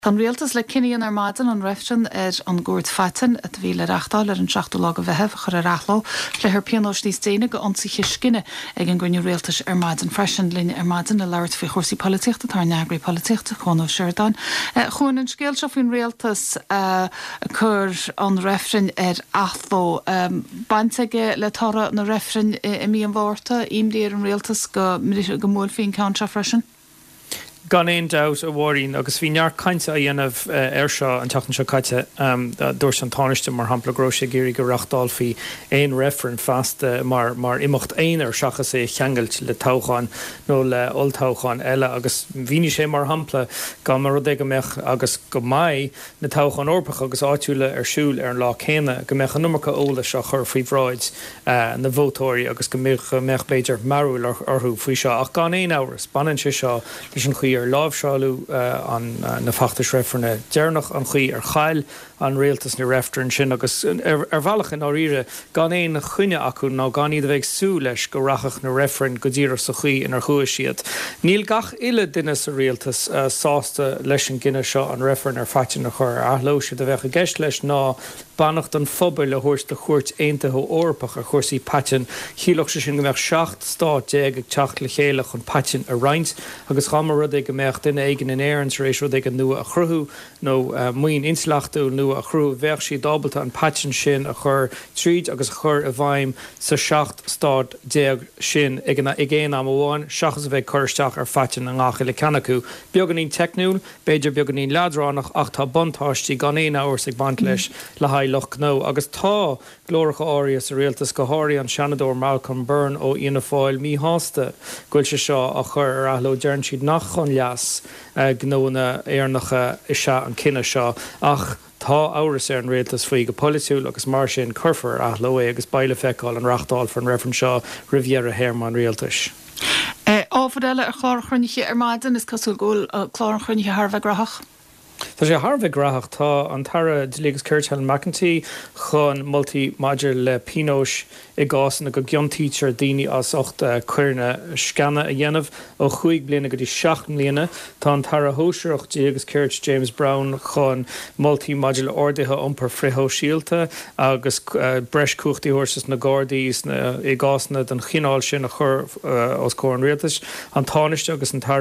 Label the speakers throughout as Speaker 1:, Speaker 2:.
Speaker 1: Tá rialtas le cinean ar maidin an reifsin an gúirt feitin a bhíle reachtáil ar an 16 lá a bheitheh chur a rathló le ar pianós níos déine go ansaige scinne ag an gcuinniú rialtas ar maidin freisin líne ar maidin le leirt fao chósaí políteachta tá neagraí políteachta chun ó Seirdáin. Chuin an scéal seo faoin rialtas chur an reifsin ar athló bainteige le tára na reifsin I míon bhórta imdíar an rialtas go móil faoin count seo freisin.
Speaker 2: Gan éon doubt a bhhaín agus bhí near cainte a dhéanamh ar seo an teachtain seo caite dúirt an táiste mar hampla gróise géirí go reachtáil faoi éon referent fast mar imimecht éonar seachas é cheangailt le toghán nó le oltóghán eile agus bhíní sé mar hampla gan mar rud go meach agus go maiid na toghán orpach agus áitiúla ar siúil ar an lá chéine go meach an numarcha óla seo chur faoi bhráid na bhótóirí agus go meach beidir marúil orthú faoi seo ach gan éon áras banan sé seo leis an chuí ar lábhseáú an na fachtas réifrne déarnach an chuí ar chail an réaltas na réiftar an sin agus ar bhealach in áíre gan éon chuine acu ná gan iad bheith sú leis go rachach na réifrin go dtíar sa chuí inar chuaigh siad. Níl gach ile duine sa réaltas sásta leis an gine seo an réifrin ar faitin na chur athló siad a bheith a gceist leis ná bannacht an phobal le thuirt de chuirt aontaithe orpach a chuirsaí patin chiaach sé sin go meach 7 stáit déag ag teacht le chéile chun patin a roinnt agus chamar rud ag go meach duine éigen in éirans rééis rud ag an nua a chruthú nó muoin inslachtú nua a chrú bheith sí dábalta an patin sin a chur tríd agus a chur a bhaim sa 7 stáit déag sin ag éon am bháin seachas a bheith chuirteach ar fatin an gácha le ceannachú. Beag an íon technúil, beidir beag an íon ledránach ach tá buntáistí gan éon áhar ag bant leis le Loch nó agus tá glóracha áirí sa réaltas go háirí an seanadóir Malcolm Byrne ó Ina Fáil mí hásta goil se seo a chur ar athló dearn siad nach chun leas gnóna éarnacha is se an cinenne seo ach tá áras ar an réaltas faoi go polisiúil agus mar sin curfar athló agus baile feicáil an reachtáil fan referan seo Riviera Hermann réaltas.
Speaker 1: Áfadéile ar chlár chruinniche ar maidin is cosúil ggóil chlár chruinniche Harveh grahach.
Speaker 2: Tá sé Harveh grahach tá an tara Léagus Curtin McEntee chun multi-major le Pinós I gásanna go giontítear daoine as 8 cuirne scanna a dhéanamh ó 5 bliana go dtí 7 bliana tá an tara hóisireacht Légus Curt James Brown chun multi-major ordaithe iompar frithó síalta agus breis cuachtaí thuairsas na Gardaís I gásanna den chináil sin a chur os cór an rialtas an táiste agus an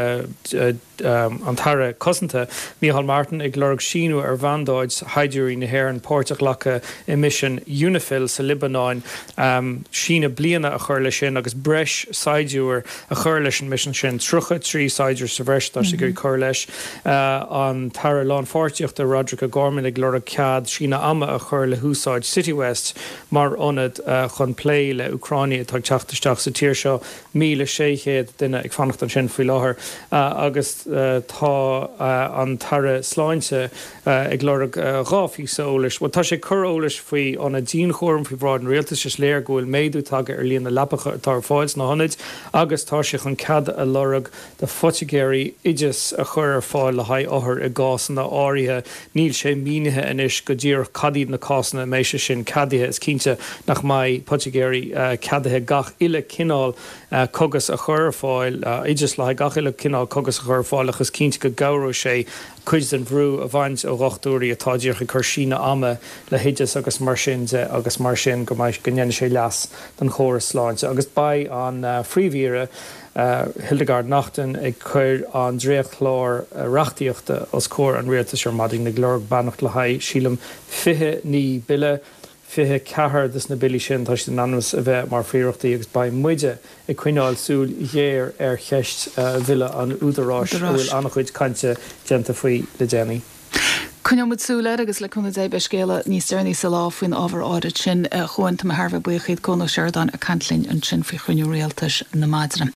Speaker 2: tara cosanta Micheál Martin ag lorg síú ar bhandáid haidiúí na hhéir Pórteach Lacha I mission UNIFIL sa Libanáin sína bliana a chur lei sin agus breis saidúir a chur leis an mission sin trucha 3 saidir sa bhreistá sa gur chur leis an tara lán fortíocht a Roderick O'Gorman ag lorg cead sína ama a chur le húsáid City West mar onad chun plé le Ucráine tá teachtasteach sa tíir seo 1,600 duine ag fannacht an sin faoi láthair agus tá an tara sláinte ag lorg ráfí sa ólis. Tá sé chur ólis faoi anna dín chóm faoi brád an réaltas is léir gohfuil méadú tag ar líonna lapacha tar fáils na honid agus tá sé chun cad a lorg de fotigéirí idir a chur ar fáil le haid áthar I gásanna áirithe níl sé mínithe inis go dtír cadíad na cásanna méise sin cadithe is cínte nach mai fotigéirí cadathe gach ile cinál cogus a chur ar fáil idir le gach ile cinál cogus a chur ar fáil agus cínte go gaurú sé chuid den bhrú a bhaint ó rochtúirí atá díocha chur sína ama le héidir agus mar sin go maiid gnéanana sé leas den chóras sláinte agus ba an phríomhíre Hildegard Nachten ag chuir an dréchlár reachtaíochta os cór an rialtas ar maidin na glórg bannacht le haid sílam 20 bille 24 dus na bilí sin tá sin anmas a bheith mar fríochtaí agus ba muide I cuineáil súil dhéir ar cheist bhile an údarráis bhfuil annach chuid cainte genta faoi le déanaí.
Speaker 1: Cúneamid súla agus le chuna dé becéile níos dearnaí sa lá faoin ábhar áirid sin chuint Harveh buíochaid chun ó Seirdáin a cantlín an sin faoi chuinniú réaltas na maidin.